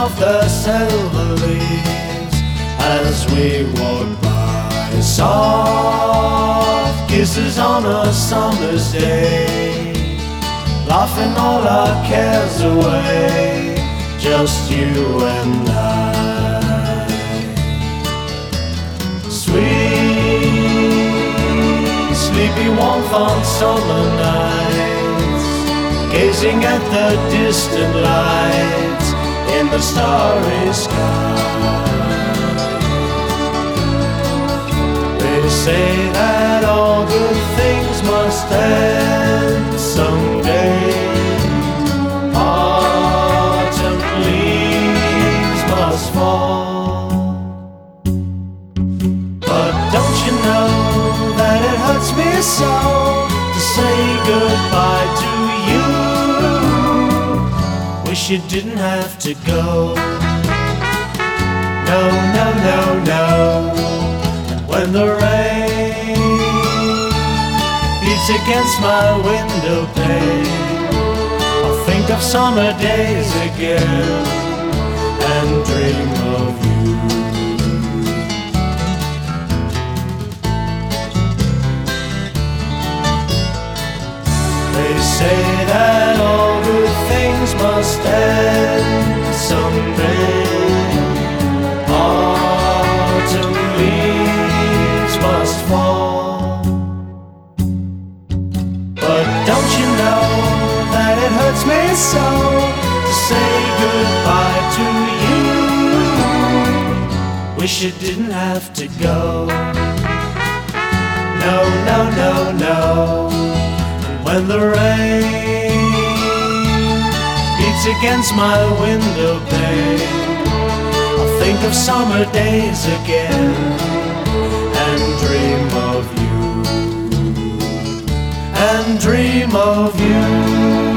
of the silver leaves as we walk by. Soft kisses on a summer's day, laughing all our cares away, just you and I. Sweet, sleepy warmth on summer nights, gazing at the distant lights in the starry sky. They say that all good things must end someday. Autumn leaves must fall, but don't you know that it hurts me so to say goodbye to you? Wish you didn't have to go. No, no, no, no. When the rain beats against my window pane, I'll think of summer days again and dream of you. They say that all good things must end someday. Autumn leaves must fall, but don't you know that it hurts me so to say goodbye to you? Wish you didn't have to go. No, no, no, no. When the rain beats against my window pane, I'll think of summer days again and dream of you, and dream of you.